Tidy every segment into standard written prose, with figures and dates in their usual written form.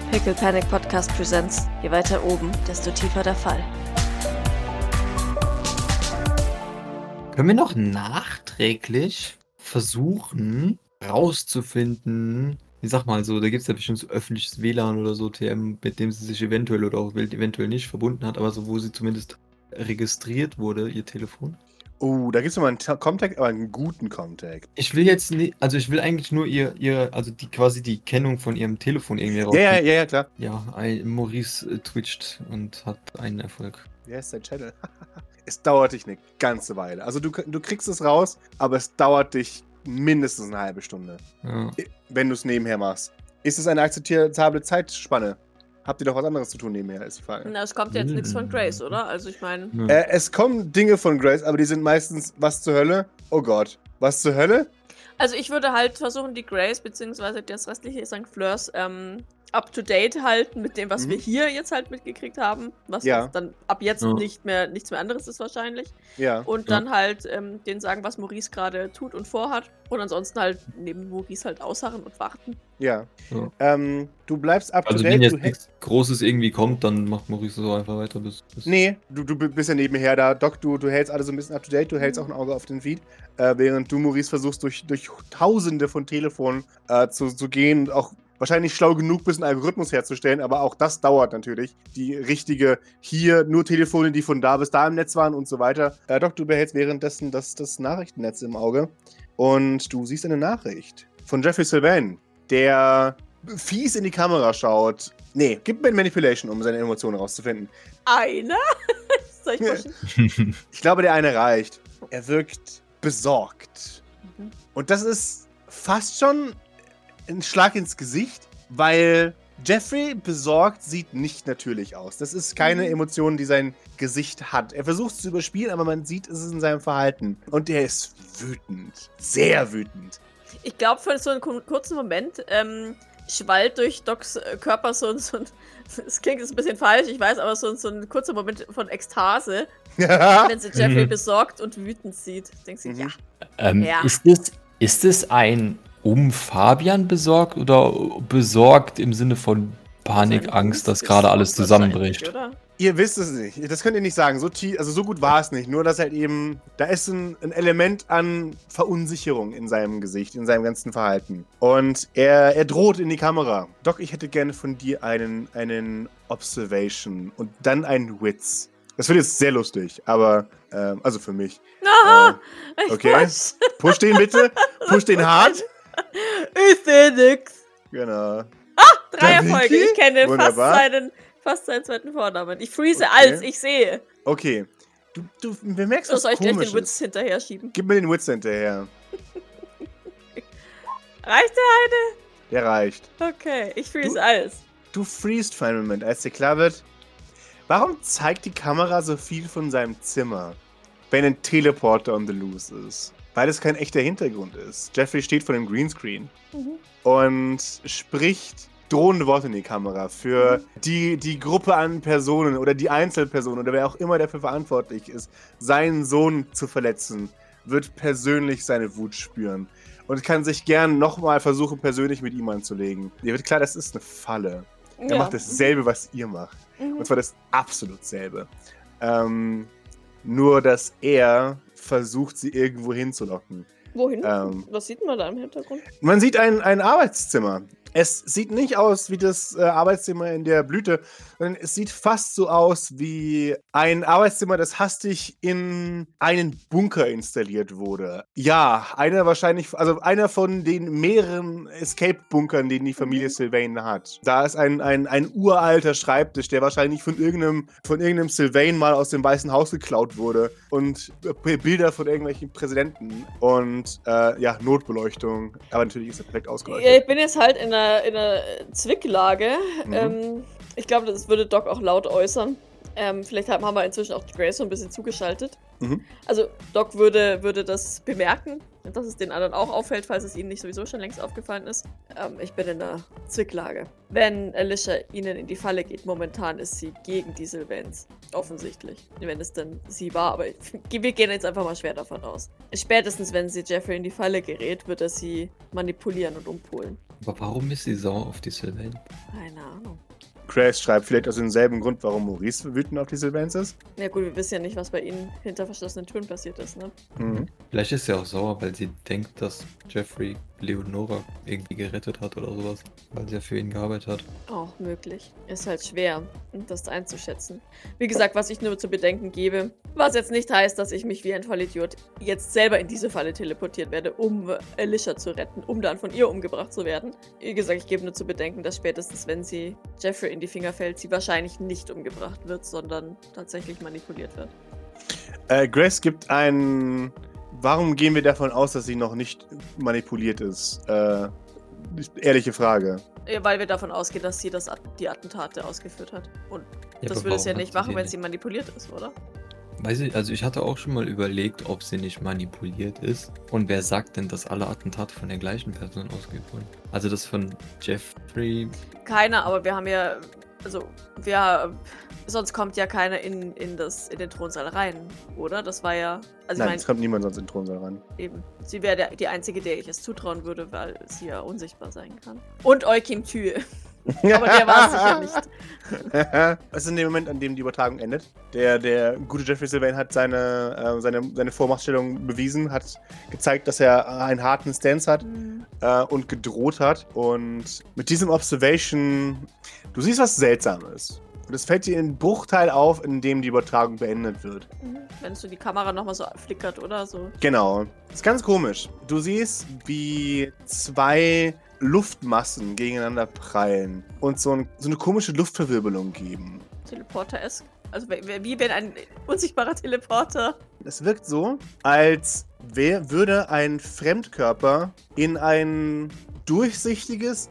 Pickle Panic Podcast Presents. Je weiter oben, desto tiefer der Fall. Können wir noch nachträglich versuchen, rauszufinden, ich sag mal so, da gibt es ja bestimmt so öffentliches WLAN oder so, TM, mit dem sie sich eventuell oder auch eventuell nicht verbunden hat, aber so, wo sie zumindest registriert wurde, ihr Telefon. Oh, da gibt es nochmal einen Contact, aber einen guten Contact. Ich will jetzt nicht, also ich will eigentlich nur also quasi die Kennung von ihrem Telefon irgendwie Ja, klar. Ja, Maurice twitcht und hat einen Erfolg. Wer ist dein Channel? Es dauert dich eine ganze Weile. Also du kriegst es raus, aber es dauert dich mindestens eine halbe Stunde. Ja. Wenn du es nebenher machst. Ist es eine akzeptable Zeitspanne? Habt ihr doch was anderes zu tun nebenher, ist die Frage. Na, es kommt jetzt nichts von Grace, oder? Also ich meine... Es kommen Dinge von Grace, aber die sind meistens, was zur Hölle? Oh Gott, was zur Hölle? Also ich würde halt versuchen, die Grace, beziehungsweise das restliche St. Fleurs, up-to-date halten mit dem, was wir hier jetzt halt mitgekriegt haben. Was jetzt dann ab jetzt nichts mehr anderes ist wahrscheinlich. Ja. Und dann halt denen sagen, was Maurice gerade tut und vorhat. Und ansonsten halt neben Maurice halt ausharren und warten. Ja. Du bleibst up-to-date. Also wenn jetzt nichts Großes irgendwie kommt, dann macht Maurice so einfach weiter bis... Nee, du bist ja nebenher da. Doc, du hältst alle so ein bisschen up-to-date. Du hältst auch ein Auge auf den Feed. Während du, Maurice, versuchst, durch Tausende von Telefonen zu gehen und auch wahrscheinlich schlau genug bist, einen Algorithmus herzustellen, aber auch das dauert natürlich. Die richtige, hier nur Telefone, die von da bis da im Netz waren und so weiter. Doc, du behältst währenddessen das Nachrichtennetz im Auge und du siehst eine Nachricht von Jeffrey Sylvain, der fies in die Kamera schaut. Nee, gib mir ein Manipulation, um seine Emotionen rauszufinden. Einer? Soll ich pushen? Ich glaube, der eine reicht. Er wirkt besorgt. Und das ist fast schon ein Schlag ins Gesicht, weil Jeffrey besorgt sieht nicht natürlich aus. Das ist keine Emotion, die sein Gesicht hat. Er versucht es zu überspielen, aber man sieht es in seinem Verhalten. Und er ist wütend. Sehr wütend. Ich glaube, für so einen kurzen Moment schwallt durch Docs Körper so ein, es klingt jetzt ein bisschen falsch, ich weiß, aber so ein kurzer Moment von Ekstase, wenn sie Jeffrey besorgt und wütend sieht. Denkt sie, ja. Ist es ein Fabian besorgt oder besorgt im Sinne von Panik, Angst, dass gerade alles zusammenbricht? Ihr wisst es nicht. Das könnt ihr nicht sagen. So gut war es nicht. Nur, dass halt eben, da ist ein Element an Verunsicherung in seinem Gesicht, in seinem ganzen Verhalten. Und er droht in die Kamera. Doc, ich hätte gerne von dir einen Observation und dann einen Witz. Das wird jetzt sehr lustig, aber, also für mich. Okay. Push den bitte. Push den hart. Ich seh nix. Genau. 3 Erfolge. Ich kenne fast seinen zweiten Vornamen. Ich freeze als ich sehe. Okay. Du bemerkst was soll ich gleich Komisches. den Witz hinterher schieben? Gib mir den Witz hinterher. Reicht der eine? Der reicht. Okay, ich freeze alles. Du freest für einen Moment, als dir klar wird, warum zeigt die Kamera so viel von seinem Zimmer, wenn ein Teleporter on the loose ist? Weil es kein echter Hintergrund ist. Jeffrey steht vor dem Greenscreen und spricht drohende Worte in die Kamera für die Gruppe an Personen oder die Einzelperson oder wer auch immer dafür verantwortlich ist, seinen Sohn zu verletzen, wird persönlich seine Wut spüren und kann sich gern nochmal versuchen, persönlich mit ihm anzulegen. Dir wird klar, das ist eine Falle. Er macht dasselbe, was ihr macht. Und zwar das absolut selbe. Nur, dass er versucht, sie irgendwo hinzulocken. Wohin? Was sieht man da im Hintergrund? Man sieht ein Arbeitszimmer. Es sieht nicht aus wie das Arbeitszimmer in der Blüte, sondern es sieht fast so aus wie ein Arbeitszimmer, das hastig in einen Bunker installiert wurde. Ja, einer von den mehreren Escape-Bunkern, den die Familie Sylvain hat. Da ist ein uralter Schreibtisch, der wahrscheinlich von irgendeinem Sylvain mal aus dem Weißen Haus geklaut wurde. Und Bilder von irgendwelchen Präsidenten und Notbeleuchtung. Aber natürlich ist er perfekt ausgeleuchtet. Ja, ich bin jetzt halt in einer Zwicklage. Ich glaube, das würde Doc auch laut äußern. Vielleicht haben wir inzwischen auch Grace so ein bisschen zugeschaltet. Also Doc würde das bemerken, dass es den anderen auch auffällt, falls es ihnen nicht sowieso schon längst aufgefallen ist. Ich bin in einer Zwicklage. Wenn Alicia ihnen in die Falle geht, momentan ist sie gegen die Sylvains. Offensichtlich. Wenn es denn sie war, aber wir gehen jetzt einfach mal schwer davon aus. Spätestens, wenn sie Jeffrey in die Falle gerät, wird er sie manipulieren und umpolen. Aber warum ist sie sauer auf die Sylvain? Keine Ahnung. Grace schreibt vielleicht aus demselben Grund, warum Maurice wütend auf die Sylvains ist. Ja gut, wir wissen ja nicht, was bei ihnen hinter verschlossenen Türen passiert ist, ne? Mhm. Vielleicht ist sie auch sauer, weil sie denkt, dass Jeffrey Leonora irgendwie gerettet hat oder sowas. Weil sie ja für ihn gearbeitet hat. Auch möglich. Ist halt schwer, das einzuschätzen. Wie gesagt, was ich nur zu bedenken gebe, was jetzt nicht heißt, dass ich mich wie ein Vollidiot jetzt selber in diese Falle teleportiert werde, um Alicia zu retten, um dann von ihr umgebracht zu werden. Wie gesagt, ich gebe nur zu bedenken, dass spätestens, wenn sie Jeffrey in die Finger fällt, sie wahrscheinlich nicht umgebracht wird, sondern tatsächlich manipuliert wird. Grace gibt ein... Warum gehen wir davon aus, dass sie noch nicht manipuliert ist? Ehrliche Frage. Ja, weil wir davon ausgehen, dass sie die Attentate ausgeführt hat. Und Ja, das aber würde es ja warum nicht hat sie machen, die wenn nicht? sie manipuliert ist, oder? Weiß ich, also ich hatte auch schon mal überlegt, ob sie nicht manipuliert ist. Und wer sagt denn, dass alle Attentate von der gleichen Person ausgeführt wurden? Also das von Jeffrey. Keiner, aber wir haben ja. Also, sonst kommt ja keiner in den Thronsaal rein, oder? Das war ja. Also, Nein, ich es kommt niemand sonst in den Thronsaal ran. eben. Sie wäre die Einzige, der ich es zutrauen würde, weil sie ja unsichtbar sein kann. Und Eukim Tüe. Aber der war es sicher nicht. Es ist in dem Moment, an dem die Übertragung endet. Der gute Jeffrey Sylvain hat seine Vormachtstellung bewiesen, hat gezeigt, dass er einen harten Stance hat und gedroht hat. Und mit diesem Observation, du siehst was Seltsames. Und es fällt dir in einen Bruchteil auf, in dem die Übertragung beendet wird. Wenn so die Kamera nochmal so flickert, oder so. Genau. Ist ganz komisch. Du siehst, wie zwei Luftmassen gegeneinander prallen und so eine komische Luftverwirbelung geben. Teleporter-esk. Also wie wenn ein unsichtbarer Teleporter. Es wirkt so, als würde ein Fremdkörper in ein durchsichtiges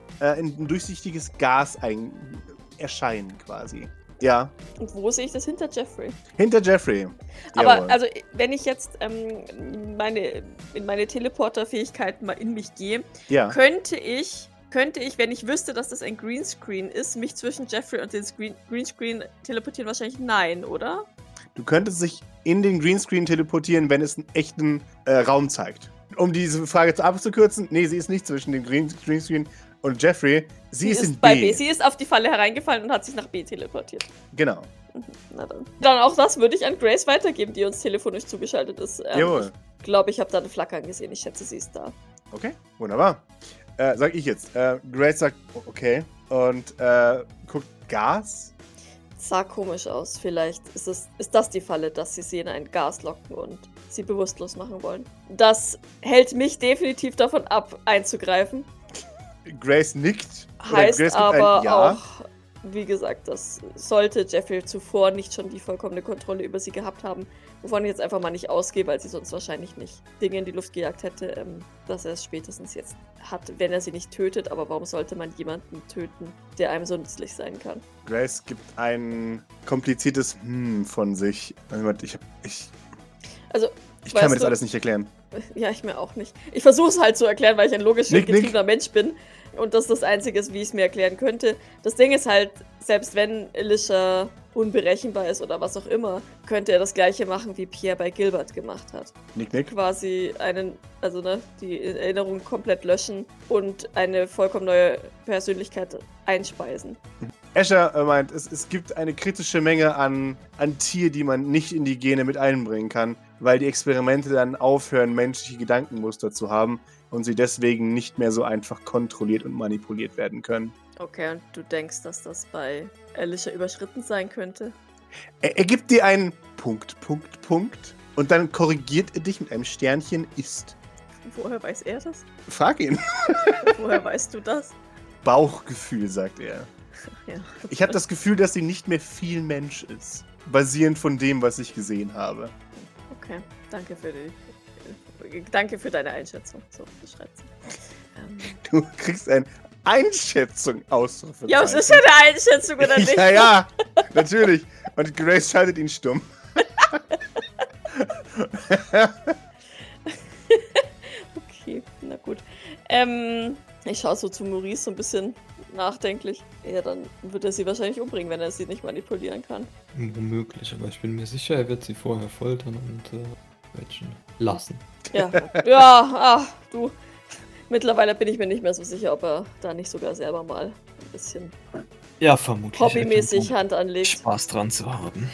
Gas erscheinen quasi. Ja, Und wo sehe ich das hinter Jeffrey? hinter Jeffrey. Aber Jawohl. also, wenn ich jetzt in meine Teleporter-Fähigkeiten mal in mich gehe, Ja. könnte ich, wenn ich wüsste, dass das ein Greenscreen ist, mich zwischen Jeffrey und dem Greenscreen teleportieren? Wahrscheinlich nein, oder? Du könntest dich in den Greenscreen teleportieren, wenn es einen echten Raum zeigt. Um diese Frage abzukürzen, nee, sie ist nicht zwischen dem Greenscreen und Jeffrey. Sie ist in bei B. B. Sie ist auf die Falle hereingefallen und hat sich nach B teleportiert. Genau. Na dann. Dann auch das würde ich an Grace weitergeben, die uns telefonisch zugeschaltet ist. Jawohl. Ich glaube, ich habe da eine Flackern gesehen. Ich schätze, sie ist da. Okay, wunderbar. Sag ich jetzt. Grace sagt, okay. Und guckt Gas. Sah komisch aus. Vielleicht ist das die Falle, dass sie in ein Gas locken und sie bewusstlos machen wollen. Das hält mich definitiv davon ab, einzugreifen. Grace nickt. Heißt Grace gibt aber ein Ja. auch, wie gesagt, das sollte Jeffrey zuvor nicht schon die vollkommene Kontrolle über sie gehabt haben, wovon ich jetzt einfach mal nicht ausgehe, weil sie sonst wahrscheinlich nicht Dinge in die Luft gejagt hätte, dass er es spätestens jetzt hat, wenn er sie nicht tötet. Aber warum sollte man jemanden töten, der einem so nützlich sein kann? Grace gibt ein kompliziertes von sich. Also, Ich kann mir weißt das alles nicht erklären. Ja, ich mir auch nicht. Ich versuche es halt zu erklären, weil ich ein logisch Nick. getriebener Mensch bin. Und das das Einzige ist, wie ich es mir erklären könnte. Das Ding ist halt, selbst wenn Alicia unberechenbar ist oder was auch immer, könnte er das Gleiche machen, wie Pierre bei Gilbert gemacht hat. Nick. Quasi die Erinnerung komplett löschen und eine vollkommen neue Persönlichkeit einspeisen. Escher meint, es gibt eine kritische Menge an Tier, die man nicht in die Gene mit einbringen kann, weil die Experimente dann aufhören, menschliche Gedankenmuster zu haben und sie deswegen nicht mehr so einfach kontrolliert und manipuliert werden können. Okay, und du denkst, dass das bei Alicia überschritten sein könnte? Er gibt dir einen Punkt und dann korrigiert er dich mit einem Sternchen ist. Woher weiß er das? Frag ihn. Woher weißt du das? Bauchgefühl, sagt er. Ja. Ich habe das Gefühl, dass sie nicht mehr viel Mensch ist. Basierend von dem, was ich gesehen habe. Okay, danke für deine Einschätzung. So beschreibt sie. Du kriegst eine Einschätzung aus. Ja, es ist ja eine Einschätzung, oder nicht? Ja, natürlich. Und Grace schaltet ihn stumm. Okay, na gut. Ich schaue so zu Maurice so ein bisschen nachdenklich. Ja, dann wird er sie wahrscheinlich umbringen, wenn er sie nicht manipulieren kann. Womöglich, aber ich bin mir sicher, er wird sie vorher foltern und quetschen lassen. Ja, ja, du. Mittlerweile bin ich mir nicht mehr so sicher, ob er da nicht sogar selber mal ein bisschen Ja, vermutlich. hobbymäßig Hand anlegt. Spaß dran zu haben.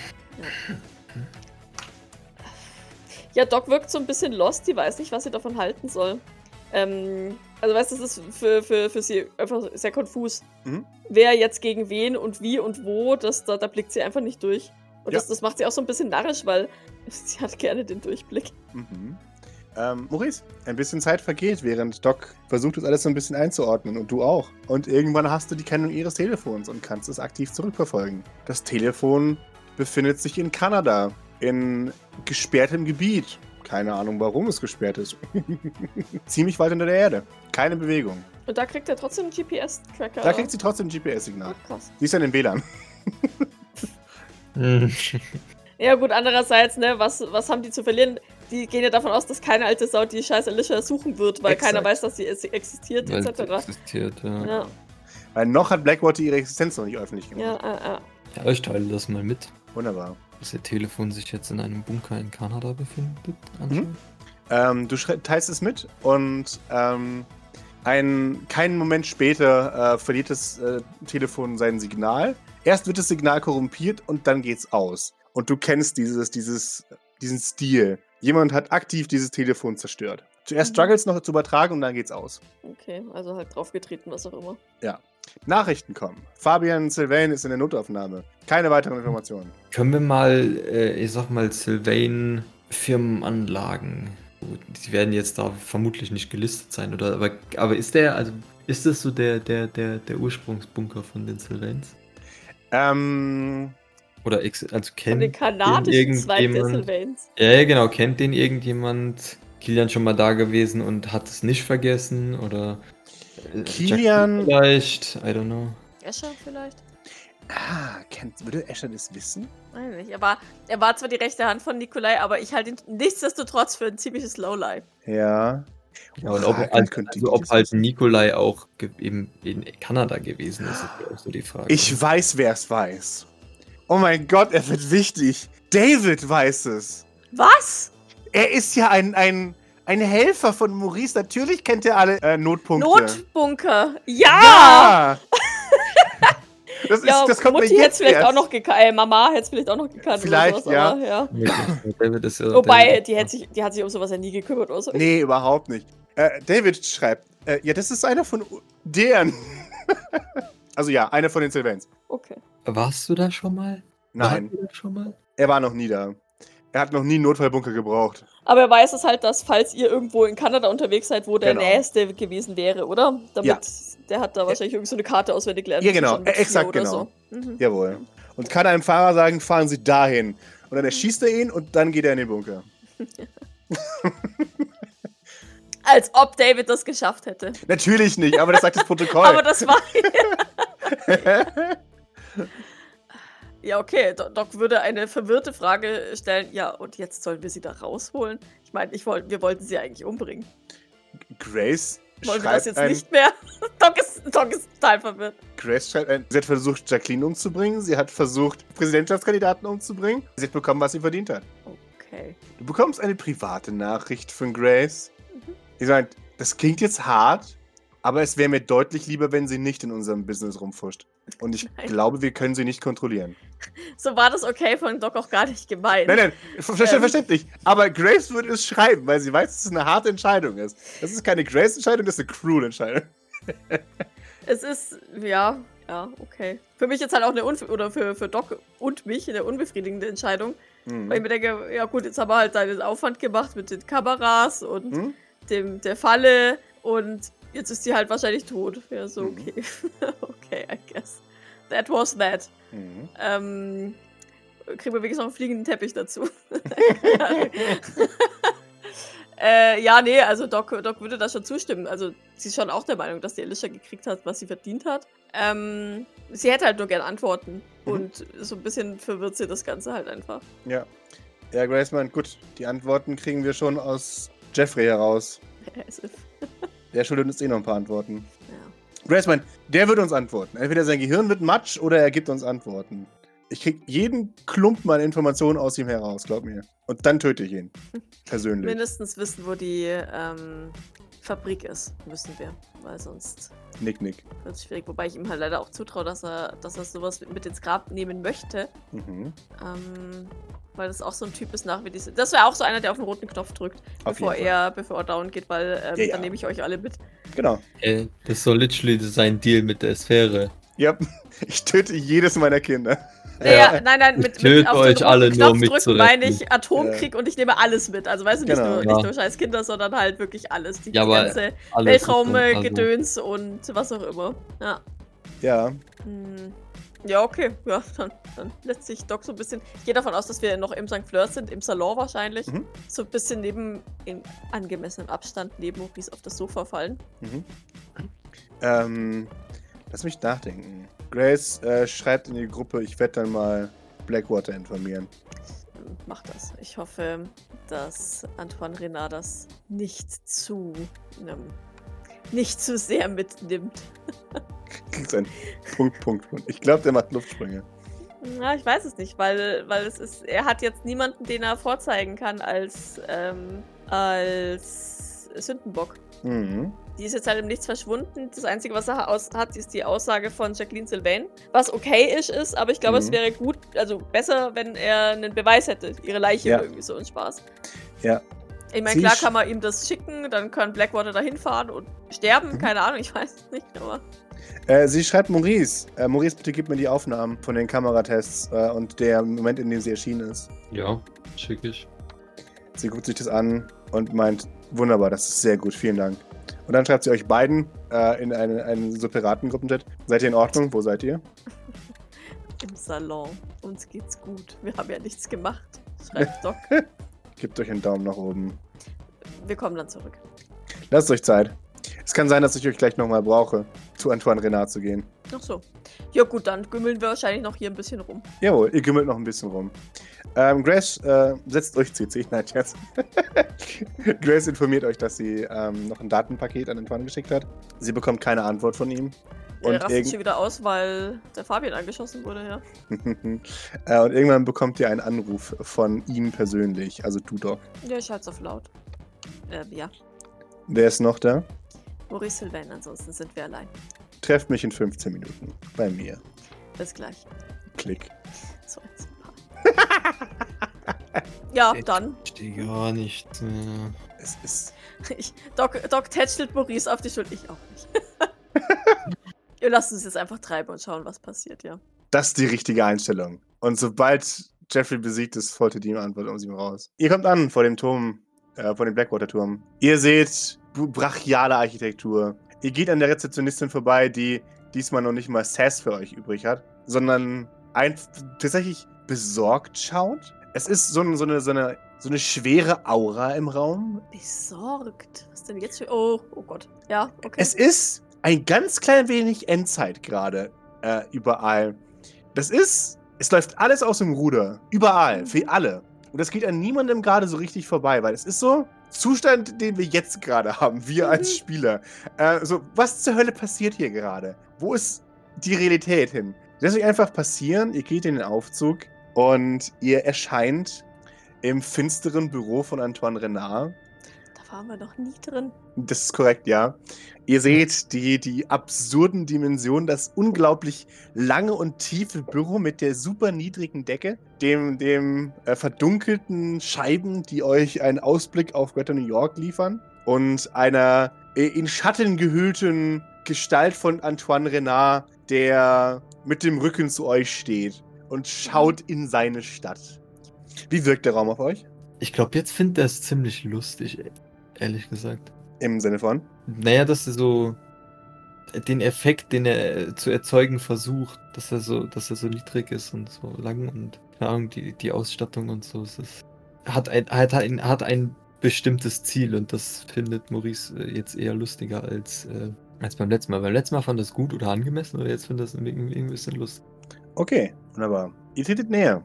Ja, Doc wirkt so ein bisschen lost, die weiß nicht, was sie davon halten soll. Also weißt du, das ist für sie einfach sehr konfus. Mhm. Wer jetzt gegen wen und wie und wo, da blickt sie einfach nicht durch. Und Ja. das macht sie auch so ein bisschen narrisch, weil sie hat gerne den Durchblick. Mhm. Maurice, ein bisschen Zeit vergeht, während Doc versucht, das alles so ein bisschen einzuordnen und du auch. Und irgendwann hast du die Kennung ihres Telefons und kannst es aktiv zurückverfolgen. Das Telefon befindet sich in Kanada, in gesperrtem Gebiet. Keine Ahnung, warum es gesperrt ist. Ziemlich weit unter der Erde. Keine Bewegung. Und da kriegt er trotzdem einen GPS-Tracker. Da kriegt sie trotzdem ein GPS-Signal. Ach, krass. Sie ist ja in den WLAN. Ja gut, andererseits, ne, was haben die zu verlieren? Die gehen ja davon aus, dass keine alte Sau die scheiß Alicia suchen wird, weil Exakt. keiner weiß, dass sie existiert, Weil es etc. existiert, ja. Ja, Weil noch hat Blackwater ihre Existenz noch nicht öffentlich gemacht. ja. Ja, ich teile das mal mit, Wunderbar. dass ihr Telefon sich jetzt in einem Bunker in Kanada befindet. anscheinend. Du teilst es mit und keinen Moment später verliert das Telefon sein Signal. Erst wird das Signal korrumpiert und dann geht's aus. Und du kennst diesen Stil. Jemand hat aktiv dieses Telefon zerstört. Zuerst struggles noch zu übertragen und dann geht's aus. Okay, also halt draufgetreten, was auch immer. Ja. Nachrichten kommen. Fabian Sylvain ist in der Notaufnahme. Keine weiteren Informationen. Können wir mal, ich sag mal, Sylvain Firmenanlagen. Gut, die werden jetzt da vermutlich nicht gelistet sein, oder? Aber ist das so der Ursprungsbunker von den Sylvains? Oder also Von kennt den kanadischen Zweig der irgendjemand? Sylvains. Ja, genau. Kennt den irgendjemand? Kilian schon mal da gewesen und hat es nicht vergessen? Oder Kilian- Jackie vielleicht? I don't know. Escher vielleicht? Würde Escher das wissen? Weiß nicht, aber er war zwar die rechte Hand von Nikolai, aber ich halte ihn nichtsdestotrotz für ein ziemliches Lowlife. Ja. Ja, und ob halt Nikolai auch eben in Kanada gewesen ist, ist ja auch so die Frage. Ich weiß, wer es weiß. Oh mein Gott, er wird wichtig. David weiß es. Was? Er ist ja ein Helfer von Maurice. Natürlich kennt er alle Notpunkte. Notbunker. Ja! Ja! Das kommt Mutti mir hätte jetzt es vielleicht erst. auch noch gekannt. Mama hätte es vielleicht auch noch gekannt. Vielleicht, oder sowas, ja. Aber, ja. David ist ja Wobei, die hat sich um sowas ja nie gekümmert oder so. Nee, überhaupt nicht. David schreibt, ja, das ist einer von deren. Also ja, einer von den Sylvains. Okay. Warst du da schon mal? Nein, Warst du da schon mal? er war noch nie da. Er hat noch nie einen Notfallbunker gebraucht. Aber er weiß es halt, dass, falls ihr irgendwo in Kanada unterwegs seid, wo der Genau. nächste gewesen wäre, oder? Damit, Ja. der hat da wahrscheinlich irgend so eine Karte auswendig lernen Ja, genau. müssen, schon mit Exakt 4 oder genau. So. Mhm. Jawohl. Und kann einem Fahrer sagen, fahren Sie dahin. Und dann erschießt er ihn und dann geht er in den Bunker. Als ob David das geschafft hätte. Natürlich nicht, aber das sagt das Protokoll. Aber das war. Ja, okay. Doc würde eine verwirrte Frage stellen. Ja, und jetzt sollen wir sie da rausholen? Ich meine, wir wollten sie eigentlich umbringen. Grace Wollen wir das schreibt jetzt nicht mehr? Doc ist total verwirrt. Grace schreibt sie hat versucht, Jacqueline umzubringen. Sie hat versucht, Präsidentschaftskandidaten umzubringen. Sie hat bekommen, was sie verdient hat. Okay. Du bekommst eine private Nachricht von Grace. Ich meine, das klingt jetzt hart, aber es wäre mir deutlich lieber, wenn sie nicht in unserem Business rumfuscht. Und ich Nein. glaube, wir können sie nicht kontrollieren. So war das okay von Doc auch gar nicht gemeint. Nein, verständlich. Aber Grace würde es schreiben, weil sie weiß, dass es eine harte Entscheidung ist. Das ist keine Grace-Entscheidung, das ist eine Cruel-Entscheidung. Es ist, ja, okay. Für mich jetzt halt auch oder für Doc und mich eine unbefriedigende Entscheidung. Weil ich mir denke, ja gut, jetzt haben wir halt deinen Aufwand gemacht mit den Kameras und der Falle und jetzt ist die halt wahrscheinlich tot. Ja, so, okay. Okay, I guess. That was that. Kriegen wir wenigstens noch einen fliegenden Teppich dazu. Ja, nee, also Doc würde da schon zustimmen. Also sie ist schon auch der Meinung, dass die Alicia gekriegt hat, was sie verdient hat. Sie hätte halt nur gern Antworten. Und so ein bisschen verwirrt sie das Ganze halt einfach. Ja. Ja, Grace meint, gut, die Antworten kriegen wir schon aus Jeffrey heraus. As if. Der schuldet uns noch ein paar Antworten. Ja. Grace meint, der wird uns antworten. Entweder sein Gehirn wird matsch oder er gibt uns Antworten. Ich krieg jeden Klumpen an Informationen aus ihm heraus, glaub mir. Und dann töte ich ihn. Persönlich. Mindestens wissen, wo die Fabrik ist, müssen wir. Weil sonst Nick. wird es schwierig. Wobei ich ihm halt leider auch zutraue, dass er sowas mit ins Grab nehmen möchte. Mhm. Weil das auch so ein Typ ist nach wie diese. Das wäre auch so einer, der auf den roten Knopf drückt, bevor er down geht, weil dann nehme ich euch alle mit. Genau. Das soll literally sein Deal mit der Sphäre. Ja, ich töte jedes meiner Kinder. Naja, nein, mit auf euch den alle roten nur Knopf drücken mitzuretten. meine ich Atomkrieg und ich nehme alles mit. Also weißt du, nicht Genau. nur scheiß Kinder, sondern halt wirklich alles. Die Ja, aber ganze alles ist Weltraumgedöns und was auch immer. Ja. Ja. Ja, okay. Ja, dann lässt sich Doc so ein bisschen. Ich gehe davon aus, dass wir noch im St. Fleur sind, im Salon wahrscheinlich. Mhm. So ein bisschen in angemessenem Abstand neben Maurice auf das Sofa fallen. Lass mich nachdenken. Grace schreibt in die Gruppe, ich werde dann mal Blackwater informieren. Mach das. Ich hoffe, dass Antoine Renard das nicht zu sehr mitnimmt. Kriegst einen Punkt. Ich glaube, der macht Luftsprünge. Na, ich weiß es nicht, weil er hat jetzt niemanden, den er vorzeigen kann als Sündenbock. Mhm. Die ist jetzt halt im Nichts verschwunden. Das Einzige, was er hat, ist die Aussage von Jacqueline Sylvain. Was okay-isch ist, aber ich glaube, es wäre gut, also besser, wenn er einen Beweis hätte. Ihre Leiche irgendwie so ein Spaß. Ja. Ich meine, klar kann man ihm das schicken, dann kann Blackwater da hinfahren und sterben. Keine Ahnung, ich weiß es nicht, aber... Sie schreibt Maurice. Maurice, bitte gib mir die Aufnahmen von den Kameratests und der Moment, in dem sie erschienen ist. Ja, schick ich. Sie guckt sich das an und meint, wunderbar, das ist sehr gut, vielen Dank. Und dann schreibt sie euch beiden in einen separaten Gruppenchat. Seid ihr in Ordnung? Wo seid ihr? Im Salon. Uns geht's gut. Wir haben ja nichts gemacht. Schreibt Doc. Gebt euch einen Daumen nach oben. Wir kommen dann zurück. Lasst euch Zeit. Es kann sein, dass ich euch gleich nochmal brauche, zu Antoine Renard zu gehen. Ach so. Ja gut, dann gümmeln wir wahrscheinlich noch hier ein bisschen rum. Jawohl, ihr gümmelt noch ein bisschen rum. Grace setzt euch CC. Nein, Scherz. Grace informiert euch, dass sie noch ein Datenpaket an Antoine geschickt hat. Sie bekommt keine Antwort von ihm. Er rastet schon wieder aus, weil der Fabian angeschossen wurde, ja. Und irgendwann bekommt ihr einen Anruf von ihm persönlich, also du, Doc. Ja, ich halte es auf laut. Ja. Wer ist noch da? Maurice Sylvain, ansonsten sind wir allein. Trefft mich in 15 Minuten. Bei mir. Bis gleich. Klick. So jetzt ja, dann. Ich verstehe gar nichts mehr. Es ist... Doc tätschelt Maurice auf die Schulter. Ich auch nicht. Wir lassen uns jetzt einfach treiben und schauen, was passiert, ja. Das ist die richtige Einstellung. Und sobald Jeffrey besiegt ist, folgt die Antwort aus ihm raus. Ihr kommt an vor dem Turm, vor dem Blackwater-Turm. Ihr seht brachiale Architektur. Ihr geht an der Rezeptionistin vorbei, die diesmal noch nicht mal Sass für euch übrig hat, sondern tatsächlich besorgt schaut. Es ist so eine schwere Aura im Raum. Besorgt? Was denn jetzt für... Oh Gott. Ja, okay. Es ist ein ganz klein wenig Endzeit gerade überall. Es läuft alles aus dem Ruder. Überall. Für alle. Und das geht an niemandem gerade so richtig vorbei, weil es ist so Zustand, den wir jetzt gerade haben, wir als Spieler. Was zur Hölle passiert hier gerade? Wo ist die Realität hin? Lasst euch einfach passieren, ihr geht in den Aufzug und ihr erscheint im finsteren Büro von Antoine Renard. Da waren wir noch nie drin. Das ist korrekt, ja. Ihr seht die absurden Dimensionen, das unglaublich lange und tiefe Büro mit der super niedrigen Decke, dem verdunkelten Scheiben, die euch einen Ausblick auf Greater New York liefern und einer in Schatten gehüllten Gestalt von Antoine Renard, der mit dem Rücken zu euch steht und schaut in seine Stadt. Wie wirkt der Raum auf euch? Ich glaube, jetzt findet er es ziemlich lustig, ehrlich gesagt. Im Sinne von? Naja, dass er so den Effekt, den er zu erzeugen versucht, dass er so niedrig ist und so lang und keine Ahnung, die Ausstattung und so. Hat ein bestimmtes Ziel und das findet Maurice jetzt eher lustiger als beim letzten Mal. Beim letzten Mal fand er es gut oder angemessen, oder jetzt findet er es irgendwie ein bisschen lustig. Okay, wunderbar. Ihr tretet näher.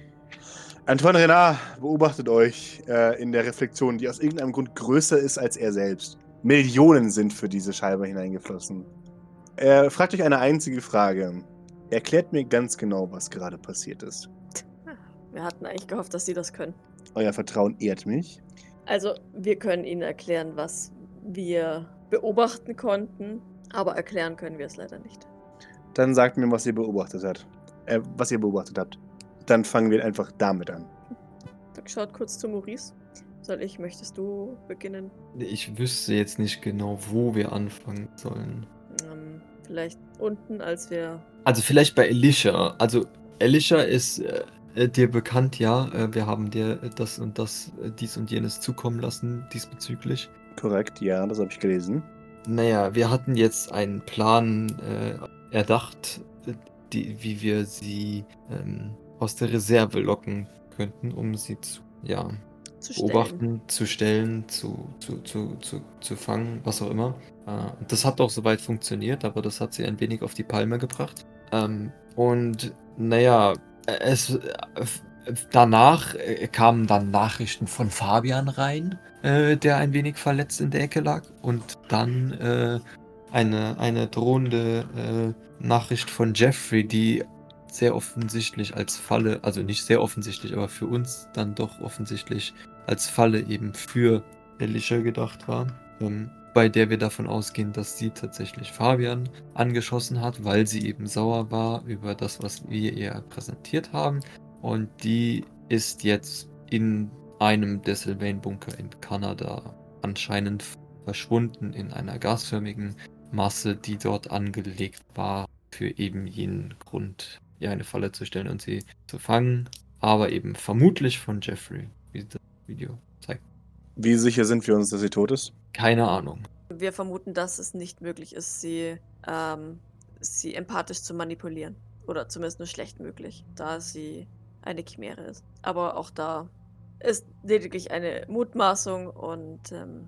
Antoine Renard beobachtet euch in der Reflexion, die aus irgendeinem Grund größer ist als er selbst. Millionen sind für diese Scheibe hineingeflossen. Er fragt euch eine einzige Frage. Erklärt mir ganz genau, was gerade passiert ist. Wir hatten eigentlich gehofft, dass Sie das können. Euer Vertrauen ehrt mich. Also, wir können Ihnen erklären, was wir beobachten konnten, aber erklären können wir es leider nicht. Dann sagt mir, was ihr beobachtet habt. Dann fangen wir einfach damit an. Doc schaut kurz zu Maurice. Möchtest du beginnen? Ich wüsste jetzt nicht genau, wo wir anfangen sollen. Vielleicht unten, als wir... Also vielleicht bei Elisha. Also Elisha ist dir bekannt, ja. Wir haben dir das und das, dies und jenes zukommen lassen diesbezüglich. Korrekt, ja, das habe ich gelesen. Naja, wir hatten jetzt einen Plan erdacht, wie wir sie aus der Reserve locken könnten, um sie zu beobachten, zu stellen, zu fangen, was auch immer. Das hat auch soweit funktioniert, aber das hat sie ein wenig auf die Palme gebracht. Und naja, danach kamen dann Nachrichten von Fabian rein, der ein wenig verletzt in der Ecke lag. Und dann eine drohende Nachricht von Jeffrey, die sehr offensichtlich als Falle, also nicht sehr offensichtlich, aber für uns dann doch offensichtlich als Falle eben für Elisha gedacht war, bei der wir davon ausgehen, dass sie tatsächlich Fabian angeschossen hat, weil sie eben sauer war über das, was wir ihr präsentiert haben. Und die ist jetzt in einem der Sylvain-Bunker in Kanada anscheinend verschwunden in einer gasförmigen Masse, die dort angelegt war, für eben jenen Grund, ihr eine Falle zu stellen und sie zu fangen, aber eben vermutlich von Jeffrey, wie das Video zeigt. Wie sicher sind wir uns, dass sie tot ist? Keine Ahnung. Wir vermuten, dass es nicht möglich ist, sie empathisch zu manipulieren. Oder zumindest nur schlecht möglich, da sie eine Chimäre ist. Aber auch da ist lediglich eine Mutmaßung und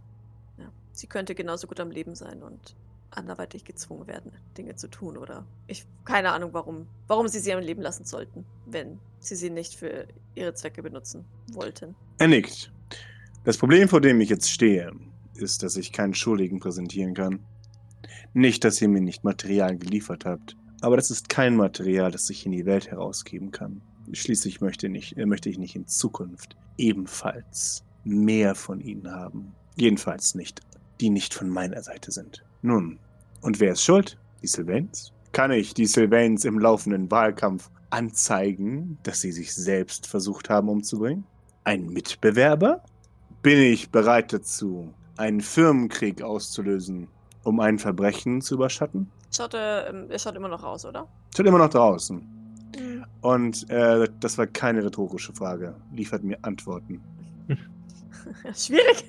sie könnte genauso gut am Leben sein und anderweitig gezwungen werden, Dinge zu tun. Oder keine Ahnung, warum sie am Leben lassen sollten, wenn sie nicht für ihre Zwecke benutzen wollten. Er nickt. Das Problem, vor dem ich jetzt stehe, ist, dass ich keinen Schuldigen präsentieren kann. Nicht, dass ihr mir nicht Material geliefert habt, aber das ist kein Material, das ich in die Welt herausgeben kann. Schließlich möchte ich nicht in Zukunft ebenfalls mehr von ihnen haben. Jedenfalls nicht, die nicht von meiner Seite sind. Nun, und wer ist schuld? Die Sylvains? Kann ich die Sylvains im laufenden Wahlkampf anzeigen, dass sie sich selbst versucht haben umzubringen? Ein Mitbewerber? Bin ich bereit dazu, einen Firmenkrieg auszulösen, um ein Verbrechen zu überschatten? Er schaut immer noch raus, oder? Schaut immer noch draußen. Mhm. Und das war keine rhetorische Frage. Liefert mir Antworten. Schwierig.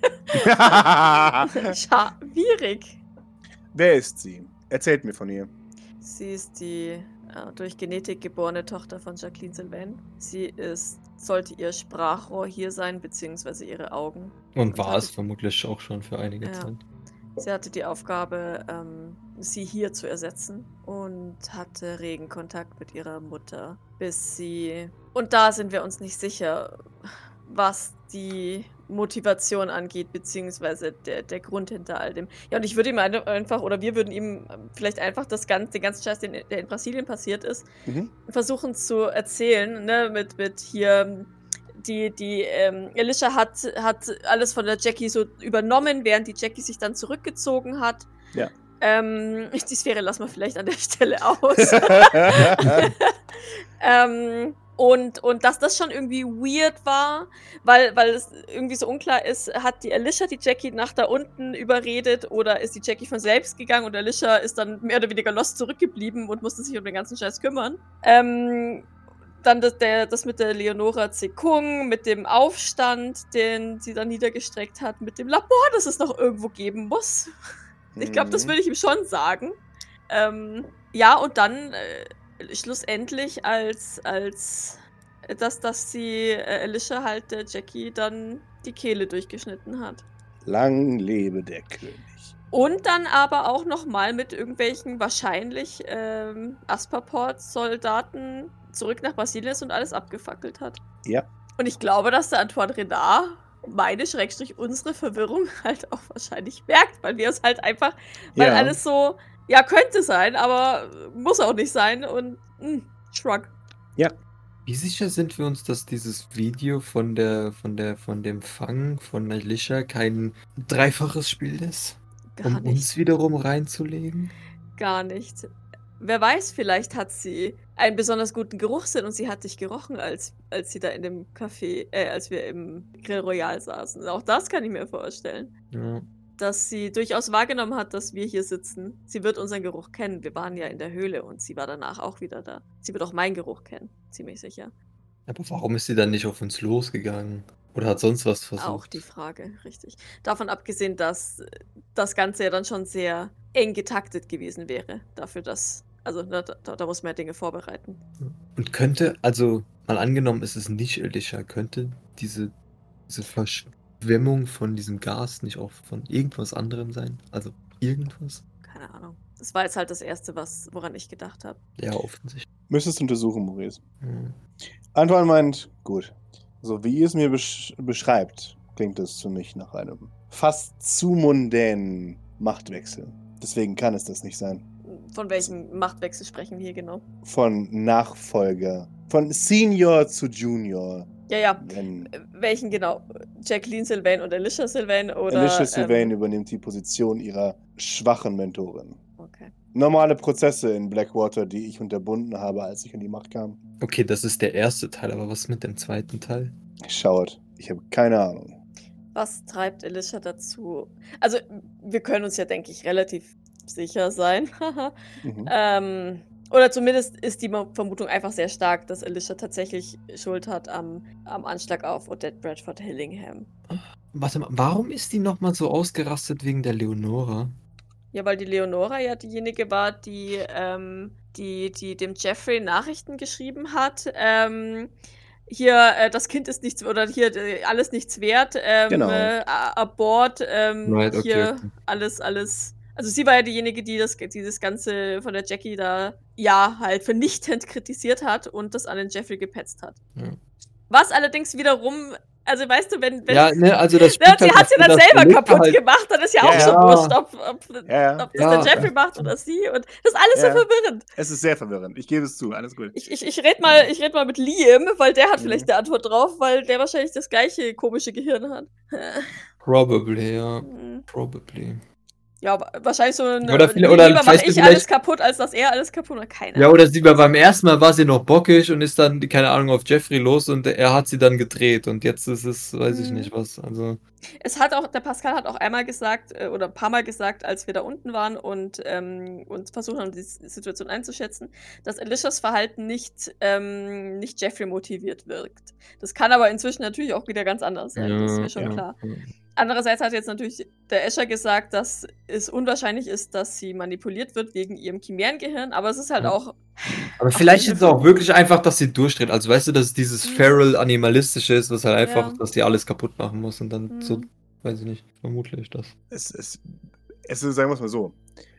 Schwierig. Wer ist sie? Erzählt mir von ihr. Sie ist die durch Genetik geborene Tochter von Jacqueline Sylvain. Sie sollte ihr Sprachrohr hier sein, beziehungsweise ihre Augen. Und war es vermutlich auch schon für einige Zeit. Sie hatte die Aufgabe, sie hier zu ersetzen und hatte regen Kontakt mit ihrer Mutter, bis sie... Und da sind wir uns nicht sicher, was die Motivation angeht, beziehungsweise der Grund hinter all dem. Ja, und ich würde ihm einfach, oder wir würden ihm vielleicht einfach den ganzen Scheiß, der in Brasilien passiert ist, versuchen zu erzählen, ne, mit hier... Die Elisha hat alles von der Jackie so übernommen, während die Jackie sich dann zurückgezogen hat. Ja. Die Sphäre lassen wir vielleicht an der Stelle aus. Und dass das schon irgendwie weird war, weil es irgendwie so unklar ist, hat die Elisha die Jackie nach da unten überredet oder ist die Jackie von selbst gegangen und Elisha ist dann mehr oder weniger lost zurückgeblieben und musste sich um den ganzen Scheiß kümmern. Dann das mit der Leonora Zekung, mit dem Aufstand, den sie dann niedergestreckt hat, mit dem Labor, das es noch irgendwo geben muss. Ich glaube, das würde ich ihm schon sagen. Ja, und dann schlussendlich dass sie Elisha halt der Jackie dann die Kehle durchgeschnitten hat. Lang lebe der König. Und dann aber auch nochmal mit irgendwelchen wahrscheinlich Asperport-Soldaten zurück nach Brasilien ist und alles abgefackelt hat. Ja. Und ich glaube, dass der Antoine Renard unsere Verwirrung halt auch wahrscheinlich merkt, weil wir es halt einfach, weil alles so, ja, könnte sein, aber muss auch nicht sein und shrug. Ja. Wie sicher sind wir uns, dass dieses Video von dem Fang von Elisha kein dreifaches Spiel ist? Gar um nicht. uns wiederum reinzulegen? Gar nicht. Wer weiß, vielleicht hat sie einen besonders guten Geruchssinn und sie hat dich gerochen, als sie da in dem Café, als wir im Grill Royal saßen. Auch das kann ich mir vorstellen. Ja. Dass sie durchaus wahrgenommen hat, dass wir hier sitzen. Sie wird unseren Geruch kennen. Wir waren ja in der Höhle und sie war danach auch wieder da. Sie wird auch meinen Geruch kennen, ziemlich sicher. Aber warum ist sie dann nicht auf uns losgegangen? Oder hat sonst was versucht? Auch die Frage, richtig. Davon abgesehen, dass das Ganze ja dann schon sehr eng getaktet gewesen wäre. Dafür, dass. Also, da muss man ja Dinge vorbereiten. Und könnte, also mal angenommen, ist es nicht Alicia, könnte diese Verschwemmung von diesem Gas nicht auch von irgendwas anderem sein? Also irgendwas? Keine Ahnung. Das war jetzt halt das Erste, woran ich gedacht habe. Ja, offensichtlich. Müsstest du untersuchen, Maurice. Hm. Antoine meint, gut. So wie ihr es mir beschreibt, klingt es für mich nach einem fast zu mundänen Machtwechsel. Deswegen kann es das nicht sein. Von welchem Machtwechsel sprechen wir hier genau? Von Nachfolger. Von Senior zu Junior. Ja. Wenn Welchen genau? Jacqueline Sylvain und Alicia Sylvain oder. Alicia Sylvain übernimmt die Position ihrer schwachen Mentorin. Okay. Normale Prozesse in Blackwater, die ich unterbunden habe, als ich an die Macht kam. Okay, das ist der erste Teil, aber was mit dem zweiten Teil? Schaut, ich habe keine Ahnung. Was treibt Alicia dazu? Also, wir können uns ja, denke ich, relativ sicher sein. Mhm. Oder zumindest ist die Vermutung einfach sehr stark, dass Alicia tatsächlich Schuld hat am Anschlag auf Odette Bradford Hillingham. Warte mal, warum ist die nochmal so ausgerastet wegen der Leonora? Ja, weil die Leonora ja diejenige war, die dem Jeffrey Nachrichten geschrieben hat. Hier, das Kind ist nichts, oder hier, alles nichts wert. Genau. Abort, Right, okay, hier, okay. alles. Also sie war ja diejenige, die dieses Ganze von der Jackie da, ja, halt vernichtend kritisiert hat und das an den Jeffrey gepetzt hat. Ja. Was allerdings wiederum, also weißt du, wenn Ja, ne, also das sie stimmt hat sie dann das selber Erlebte kaputt halt- gemacht, dann ist ja Ja, auch schon ja. wurscht, ob das Ja. der Jeffrey macht oder sie. Und das ist alles Ja. so verwirrend. Es ist sehr verwirrend. Ich gebe es zu. Alles gut. Ich red mal mit Liam, weil der hat Mhm. vielleicht eine Antwort drauf, weil der wahrscheinlich das gleiche komische Gehirn hat. Probably, ja. Hm. Probably. Ja, wahrscheinlich so ein Oder lieber weißt mache du ich vielleicht- alles kaputt, als dass er alles kaputt hat. Keine Ja, Ahnung. oder sie war beim ersten Mal war sie noch bockig und ist dann, keine Ahnung, auf Jeffrey los und er hat sie dann gedreht und jetzt ist es, weiß ich Mhm. nicht was. Also. Der Pascal hat auch einmal gesagt, oder ein paar Mal gesagt, als wir da unten waren und versucht haben, die Situation einzuschätzen, dass Alicias Verhalten nicht Jeffrey motiviert wirkt. Das kann aber inzwischen natürlich auch wieder ganz anders sein, das ist mir schon klar. Ja. Andererseits hat jetzt natürlich der Escher gesagt, dass es unwahrscheinlich ist, dass sie manipuliert wird wegen ihrem Chimärengehirn, aber es ist halt Ja. auch. Aber vielleicht ist es auch wirklich einfach, dass sie durchdreht. Also weißt du, dass es dieses Mhm. feral animalistische ist, was halt einfach, Ja. dass die alles kaputt machen muss und dann Mhm. so, weiß ich nicht, vermutlich das. Es ist, sagen wir es mal so.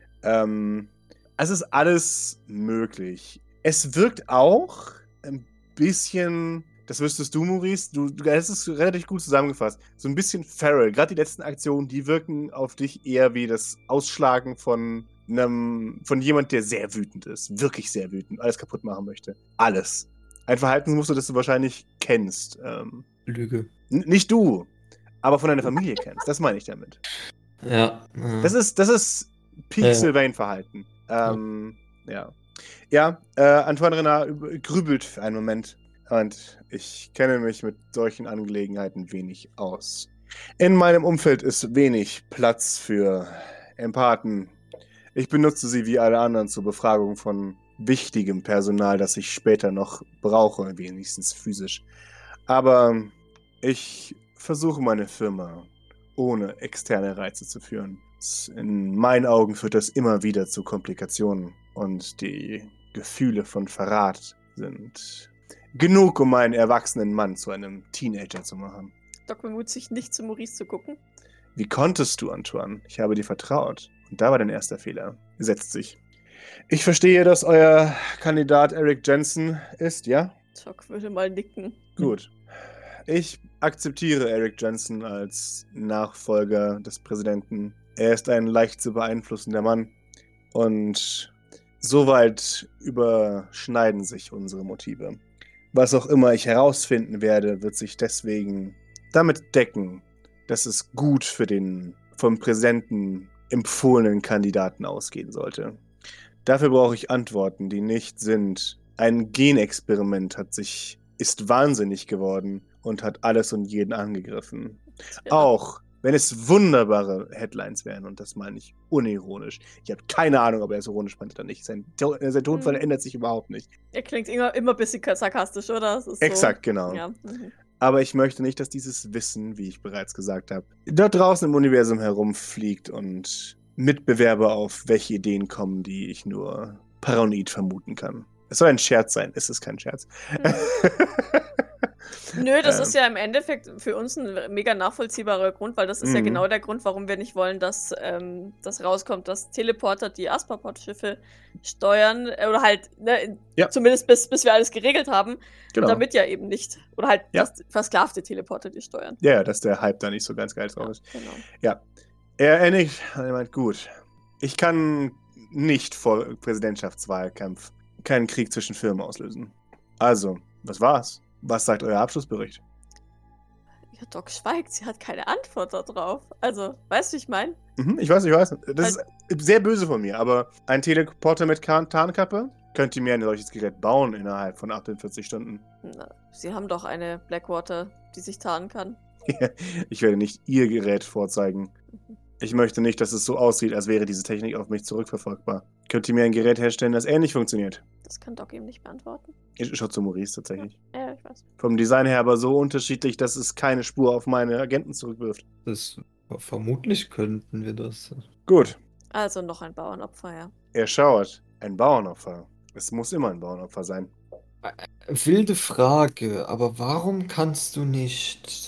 Es ist alles möglich. Es wirkt auch ein bisschen, das wüsstest du, Maurice, du hast es relativ gut zusammengefasst, so ein bisschen feral. Gerade die letzten Aktionen, die wirken auf dich eher wie das Ausschlagen von jemand, der sehr wütend ist. Wirklich sehr wütend. Alles kaputt machen möchte. Alles. Ein Verhaltensmuster, das du wahrscheinlich kennst. Lüge. Nicht du, aber von deiner Familie kennst. Das meine ich damit. Ja. Das ist Peak Ja. Sylvain-Verhalten. Ja. Ja, Antoine Renard grübelt für einen Moment. Und ich kenne mich mit solchen Angelegenheiten wenig aus. In meinem Umfeld ist wenig Platz für Empathen. Ich benutze sie wie alle anderen zur Befragung von wichtigem Personal, das ich später noch brauche, wenigstens physisch. Aber ich versuche meine Firma ohne externe Reize zu führen. In meinen Augen führt das immer wieder zu Komplikationen und die Gefühle von Verrat sind genug, um einen erwachsenen Mann zu einem Teenager zu machen. Doc bemüht sich nicht, zu Maurice zu gucken. Wie konntest du, Antoine? Ich habe dir vertraut. Und da war dein erster Fehler. Setzt sich. Ich verstehe, dass euer Kandidat Eric Jensen ist, ja? Doc würde mal nicken. Gut. Ich akzeptiere Eric Jensen als Nachfolger des Präsidenten. Er ist ein leicht zu beeinflussender Mann. Und soweit überschneiden sich unsere Motive. Was auch immer ich herausfinden werde, wird sich deswegen damit decken, dass es gut für den vom Präsidenten empfohlenen Kandidaten ausgehen sollte. Dafür brauche ich Antworten, die nicht sind: ein Genexperiment ist wahnsinnig geworden und hat alles und jeden angegriffen. Ja. Auch wenn es wunderbare Headlines wären, und das meine ich unironisch. Ich habe keine Ahnung, ob er es ironisch meint oder nicht. Sein Tonfall ändert sich überhaupt nicht. Er klingt immer ein bisschen sarkastisch, oder? Das ist Exakt, so, genau. Ja. Aber ich möchte nicht, dass dieses Wissen, wie ich bereits gesagt habe, dort draußen im Universum herumfliegt und Mitbewerber auf welche Ideen kommen, die ich nur paranoid vermuten kann. Es soll ein Scherz sein, es ist kein Scherz. Nö, das ist ja im Endeffekt für uns ein mega nachvollziehbarer Grund, weil das ist ja genau der Grund, warum wir nicht wollen, dass das rauskommt, dass Teleporter die Aspaport-Schiffe steuern, oder halt, ne, zumindest bis wir alles geregelt haben, Genau. damit ja eben nicht, oder halt versklavte Teleporter die steuern. Ja, dass der Hype da nicht so ganz geil drauf ist. Genau. Ja, er nickt und er meint, gut, ich kann nicht vor Präsidentschaftswahlkampf keinen Krieg zwischen Firmen auslösen. Also, was war's? Was sagt euer Abschlussbericht? Ja, Doc schweigt, sie hat keine Antwort darauf. Also, weißt du, wie ich meine? Ich weiß. Das ist sehr böse von mir, aber ein Teleporter mit Tarnkappe? Könnt ihr mir ein solches Gerät bauen innerhalb von 48 Stunden? Na, sie haben doch eine Blackwater, die sich tarnen kann. Ich werde nicht ihr Gerät vorzeigen. Ich möchte nicht, dass es so aussieht, als wäre diese Technik auf mich zurückverfolgbar. Könnt ihr mir ein Gerät herstellen, das ähnlich funktioniert? Das kann Doc eben nicht beantworten. Ich schaue zu Maurice tatsächlich. Ja, ich weiß. Vom Design her aber so unterschiedlich, dass es keine Spur auf meine Agenten zurückwirft. Vermutlich könnten wir das. Gut. Also noch ein Bauernopfer, ja. Er schaut. Ein Bauernopfer. Es muss immer ein Bauernopfer sein. Wilde Frage, aber warum kannst du nicht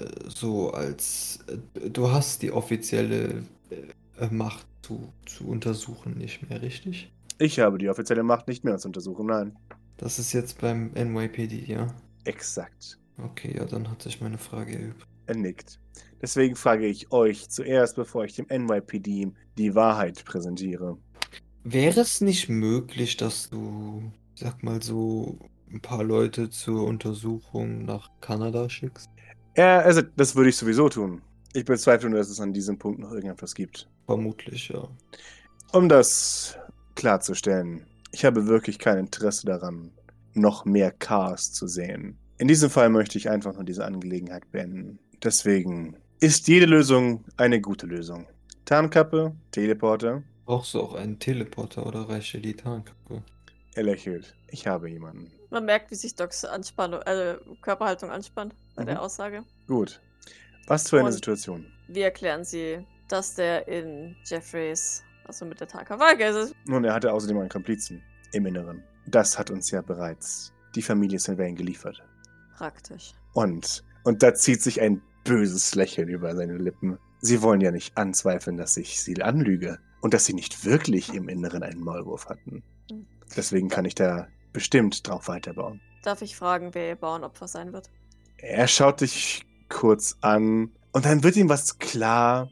du hast die offizielle Macht zu untersuchen, nicht mehr, richtig? Ich habe die offizielle Macht nicht mehr zu untersuchen, nein. Das ist jetzt beim NYPD, ja? Exakt. Okay, ja, dann hat sich meine Frage erübt. Er nickt. Deswegen frage ich euch zuerst, bevor ich dem NYPD die Wahrheit präsentiere. Wäre es nicht möglich, dass du, sag mal so, ein paar Leute zur Untersuchung nach Kanada schickst? Also, das würde ich sowieso tun. Ich bezweifle nur, dass es an diesem Punkt noch irgendetwas gibt. Vermutlich, ja. Um das klarzustellen, ich habe wirklich kein Interesse daran, noch mehr Chaos zu sehen. In diesem Fall möchte ich einfach nur diese Angelegenheit beenden. Deswegen ist jede Lösung eine gute Lösung. Tarnkappe, Teleporter. Brauchst du auch einen Teleporter oder reicht dir die Tarnkappe? Er lächelt. Ich habe jemanden. Man merkt, wie sich Docs Körperhaltung anspannt bei der Aussage. Gut. Was für eine Und Situation? Wie erklären Sie, dass der in Jeffreys, also mit der Tarkavage ist? Nun, er hatte außerdem einen Komplizen im Inneren. Das hat uns ja bereits die Familie Sylvain geliefert. Praktisch. Und da zieht sich ein böses Lächeln über seine Lippen. Sie wollen ja nicht anzweifeln, dass ich sie anlüge und dass sie nicht wirklich im Inneren einen Maulwurf hatten. Deswegen kann ich da bestimmt drauf weiterbauen. Darf ich fragen, wer Ihr Bauernopfer sein wird? Er schaut dich kurz an und dann wird ihm was klar.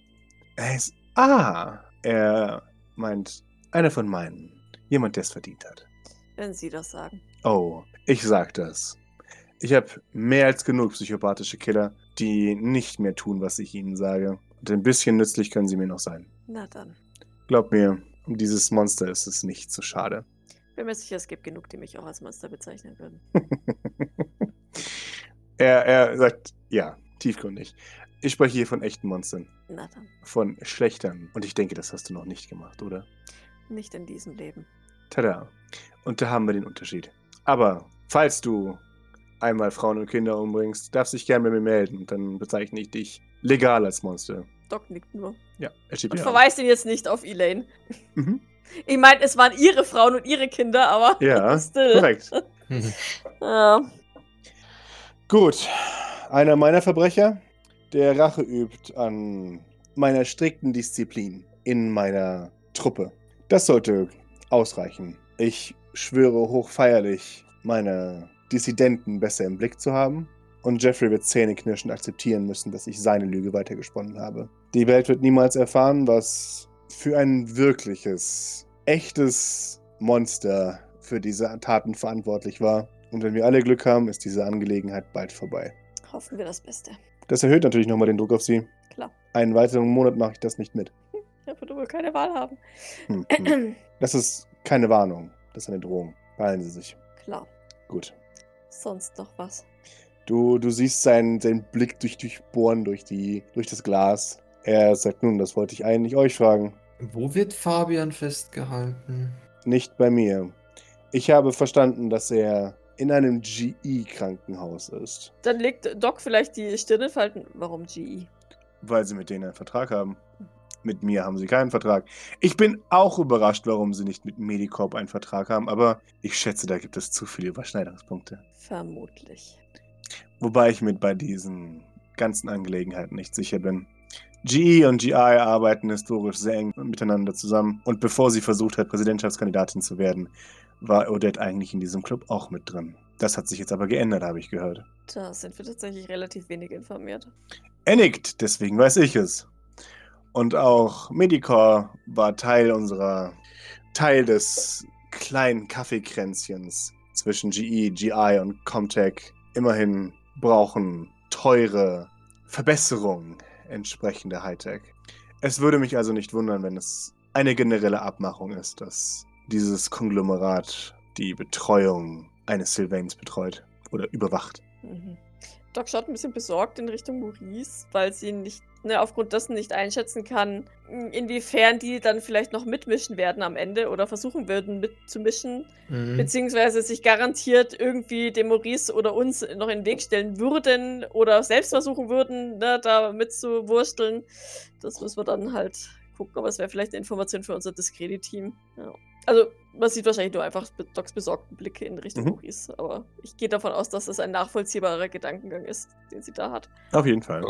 Er meint, einer von meinen. Jemand, der es verdient hat. Wenn Sie das sagen. Oh, ich sag das. Ich habe mehr als genug psychopathische Killer, die nicht mehr tun, was ich ihnen sage. Und ein bisschen nützlich können sie mir noch sein. Na dann. Glaub mir, um dieses Monster ist es nicht so schade. Bin mir sicher, es gibt genug, die mich auch als Monster bezeichnen würden. Er sagt, ja, tiefgründig. Ich spreche hier von echten Monstern. Na dann. Von Schlechtern. Und ich denke, das hast du noch nicht gemacht, oder? Nicht in diesem Leben. Tada. Und da haben wir den Unterschied. Aber falls du einmal Frauen und Kinder umbringst, darfst du dich gerne bei mir melden. Und dann bezeichne ich dich legal als Monster. Doc nickt nur. Ja, er schiebt Und ihn verweist ihn jetzt nicht auf Elaine. Mhm. Ich meine, es waren ihre Frauen und ihre Kinder, aber Ja, still. korrekt. Ja. Gut. Einer meiner Verbrecher, der Rache übt an meiner strikten Disziplin in meiner Truppe. Das sollte ausreichen. Ich schwöre hochfeierlich, meine Dissidenten besser im Blick zu haben. Und Jeffrey wird zähneknirschend akzeptieren müssen, dass ich seine Lüge weitergesponnen habe. Die Welt wird niemals erfahren, was für ein wirkliches, echtes Monster für diese Taten verantwortlich war. Und wenn wir alle Glück haben, ist diese Angelegenheit bald vorbei. Hoffen wir das Beste. Das erhöht natürlich nochmal den Druck auf sie. Klar. Einen weiteren Monat mache ich das nicht mit. Ja, würde wohl keine Wahl haben. Das ist keine Warnung. Das ist eine Drohung. Beeilen Sie sich. Klar. Gut. Sonst noch was? Du siehst seinen Blick durchbohren durch das Glas. Er sagt, nun, das wollte ich eigentlich euch fragen. Wo wird Fabian festgehalten? Nicht bei mir. Ich habe verstanden, dass er in einem GE-Krankenhaus ist. Dann legt Doc vielleicht die Stirn in Falten. Warum GE? Weil sie mit denen einen Vertrag haben. Mit mir haben sie keinen Vertrag. Ich bin auch überrascht, warum sie nicht mit Medicorp einen Vertrag haben, aber ich schätze, da gibt es zu viele Überschneidungspunkte. Vermutlich. Wobei ich mir bei diesen ganzen Angelegenheiten nicht sicher bin. GE und GI arbeiten historisch sehr eng miteinander zusammen. Und bevor sie versucht hat, Präsidentschaftskandidatin zu werden, war Odette eigentlich in diesem Club auch mit drin. Das hat sich jetzt aber geändert, habe ich gehört. Da sind wir tatsächlich relativ wenig informiert. Er nickt, deswegen weiß ich es. Und auch Medicore war Teil des kleinen Kaffeekränzchens zwischen GE, GI und Comtech. Immerhin brauchen teure Verbesserungen entsprechende Hightech. Es würde mich also nicht wundern, wenn es eine generelle Abmachung ist, dass dieses Konglomerat die Betreuung eines Sylvains betreut oder überwacht. Mhm. Doc schaut ein bisschen besorgt in Richtung Maurice, weil sie nicht, aufgrund dessen nicht einschätzen kann, inwiefern die dann vielleicht noch mitmischen werden am Ende oder versuchen würden mitzumischen, beziehungsweise sich garantiert irgendwie dem Maurice oder uns noch in den Weg stellen würden oder selbst versuchen würden, da mitzuwursteln. Das müssen wir dann halt gucken, aber es wäre vielleicht eine Information für unser Discredit-Team. Ja. Also, man sieht wahrscheinlich nur einfach Docs besorgten Blicke in Richtung Maurice, aber ich gehe davon aus, dass das ein nachvollziehbarer Gedankengang ist, den sie da hat. Auf jeden Fall.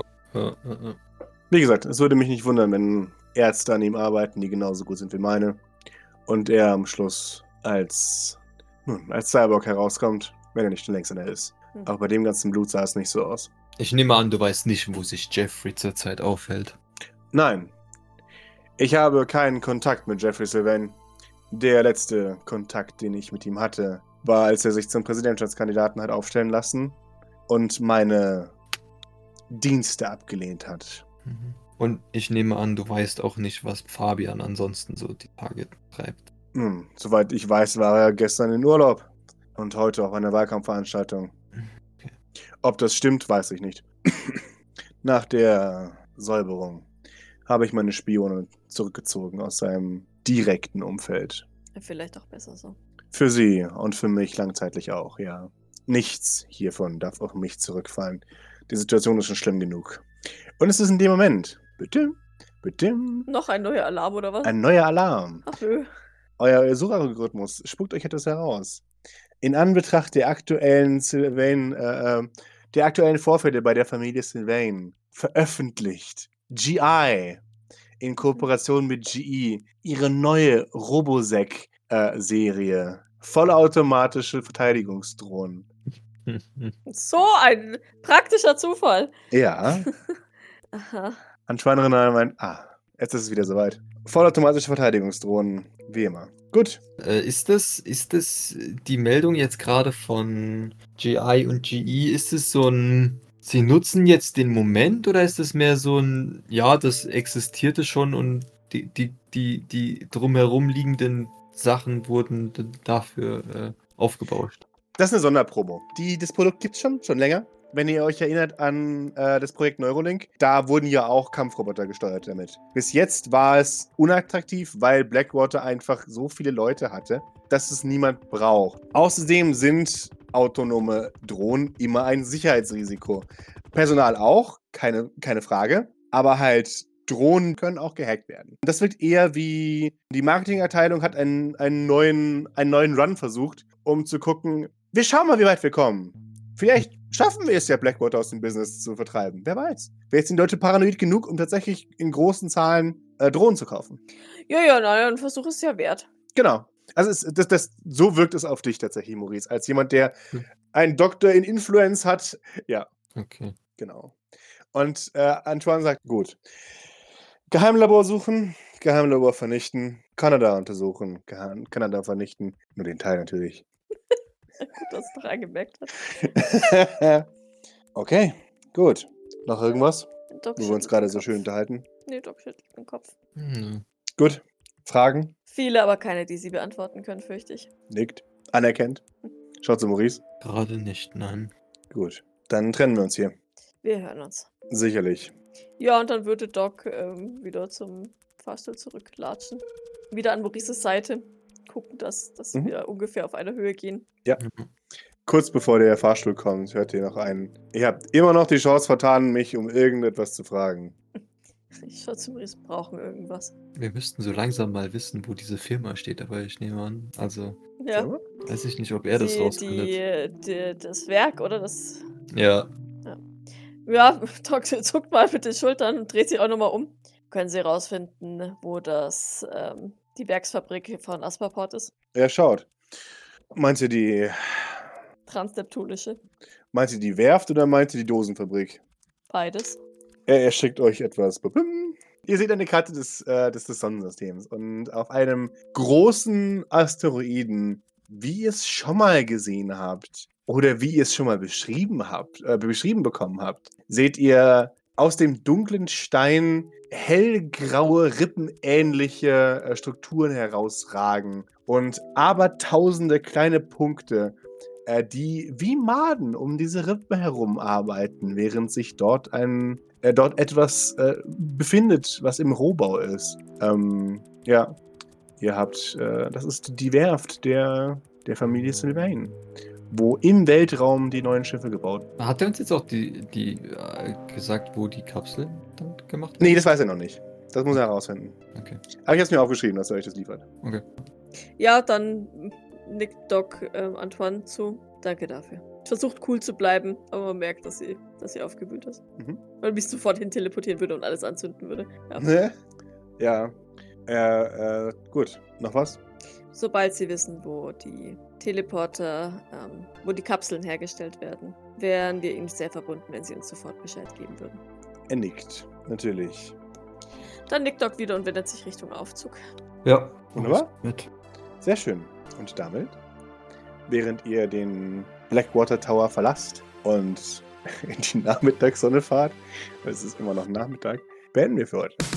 Wie gesagt, es würde mich nicht wundern, wenn Ärzte an ihm arbeiten, die genauso gut sind wie meine. Und er am Schluss als Cyborg herauskommt, wenn er nicht schon längst einer ist. Aber bei dem ganzen Blut sah es nicht so aus. Ich nehme an, du weißt nicht, wo sich Jeffrey zurzeit aufhält. Nein. Ich habe keinen Kontakt mit Jeffrey Sylvain. Der letzte Kontakt, den ich mit ihm hatte, war, als er sich zum Präsidentschaftskandidaten hat aufstellen lassen und meine Dienste abgelehnt hat. Und ich nehme an, du weißt auch nicht, was Fabian ansonsten so die Tage treibt. Soweit ich weiß, war er gestern in Urlaub und heute auf einer Wahlkampfveranstaltung. Okay. Ob das stimmt, weiß ich nicht. Nach der Säuberung habe ich meine Spione zurückgezogen aus seinem direkten Umfeld. Vielleicht auch besser so. Für sie und für mich langzeitlich auch, ja. Nichts hiervon darf auf mich zurückfallen. Die Situation ist schon schlimm genug. Und es ist in dem Moment. Bitte? Noch ein neuer Alarm oder was? Ein neuer Alarm. Ach nö. Euer Suchalgorithmus spuckt euch etwas heraus. In Anbetracht der aktuellen der aktuellen Vorfälle bei der Familie Sylvain veröffentlicht GI in Kooperation mit GE ihre neue Robosec-Serie. Vollautomatische Verteidigungsdrohnen. So ein praktischer Zufall. Ja. Aha. Antoine Renal meint, jetzt ist es wieder soweit. Vollautomatische Verteidigungsdrohnen, wie immer. Gut. Ist das die Meldung jetzt gerade von GI und GE? Ist es so ein, sie nutzen jetzt den Moment oder ist es mehr so ein, ja, das existierte schon und die drumherum liegenden Sachen wurden dafür aufgebauscht? Das ist eine Sonderpromo. Das Produkt gibt es schon länger. Wenn ihr euch erinnert an das Projekt Neuralink, da wurden ja auch Kampfroboter gesteuert damit. Bis jetzt war es unattraktiv, weil Blackwater einfach so viele Leute hatte, dass es niemand braucht. Außerdem sind autonome Drohnen immer ein Sicherheitsrisiko. Personal auch, keine Frage, aber halt Drohnen können auch gehackt werden. Das wirkt eher wie, die Marketingabteilung hat einen neuen Run versucht, um zu gucken, wir schauen mal, wie weit wir kommen. Vielleicht schaffen wir es ja, Blackwater aus dem Business zu vertreiben. Wer weiß. Vielleicht sind die Leute paranoid genug, um tatsächlich in großen Zahlen Drohnen zu kaufen. Ja, ein Versuch ist ja wert. Genau. Also so wirkt es auf dich tatsächlich, Maurice. Als jemand, der einen Doktor in Influence hat. Ja. Okay. Genau. Und Antoine sagt, gut. Geheimlabor suchen, Geheimlabor vernichten, Kanada untersuchen, Kanada vernichten. Nur den Teil natürlich. Gut, dass du noch eingemerkt hast. Okay, gut. Noch irgendwas? Doc Wo wir uns gerade so schön unterhalten? Nee, Doc schüttelt den Kopf. Gut. Fragen? Viele, aber keine, die sie beantworten können, fürchte ich. Nickt. Anerkennt. Schaut zu Maurice. Gerade nicht, nein. Gut. Dann trennen wir uns hier. Wir hören uns. Sicherlich. Ja, und dann würde Doc wieder zum Fahrstuhl zurücklatschen. Wieder an Maurices Seite. Gucken, dass wir ungefähr auf einer Höhe gehen. Ja. Kurz bevor der Fahrstuhl kommt, hört ihr noch einen. Ihr habt immer noch die Chance vertan, mich um irgendetwas zu fragen. Ich schaue zu Maurice, brauchen irgendwas. Wir müssten so langsam mal wissen, wo diese Firma steht, aber ich nehme an, also Ja. weiß ich nicht, ob er das rausfindet. Das Werk, oder? Das. Ja. Ja, Doc zuckt mal mit den Schultern und dreht sich auch nochmal um. Können Sie rausfinden, wo die Werksfabrik von Asperport ist? Er schaut. Meint ihr die Transneptunische. Werft oder meint ihr die Dosenfabrik? Beides. Er schickt euch etwas. Ihr seht eine Karte des Sonnensystems und auf einem großen Asteroiden, wie ihr es schon mal gesehen habt oder wie ihr es schon mal beschrieben bekommen habt, seht ihr aus dem dunklen Stein hellgraue, rippenähnliche Strukturen herausragen und abertausende kleine Punkte, die wie Maden um diese Rippen herum arbeiten, während sich dort etwas befindet, was im Rohbau ist. Ja, ihr habt, das ist die Werft der Familie Sylvain, wo im Weltraum die neuen Schiffe gebaut werden. Hat er uns jetzt auch die gesagt, wo die Kapsel dann gemacht wird? Nee, das weiß er noch nicht. Das muss er herausfinden. Okay. Aber ich habe es mir aufgeschrieben, dass er euch das liefert. Okay. Ja, dann nickt Doc Antoine zu. Danke dafür. Versucht cool zu bleiben, aber man merkt, dass sie aufgewühlt ist. Weil mich sofort hin teleportieren würde und alles anzünden würde. Ja. Ja. Gut. Noch was? Sobald sie wissen, wo die Teleporter, wo die Kapseln hergestellt werden, wären wir ihnen sehr verbunden, wenn sie uns sofort Bescheid geben würden. Er nickt. Natürlich. Dann nickt Doc wieder und wendet sich Richtung Aufzug. Ja. Wunderbar. Mit. Sehr schön. Und damit, während ihr den Blackwater Tower verlasst und in die Nachmittagssonne fahrt, weil es ist immer noch Nachmittag, beenden wir für heute.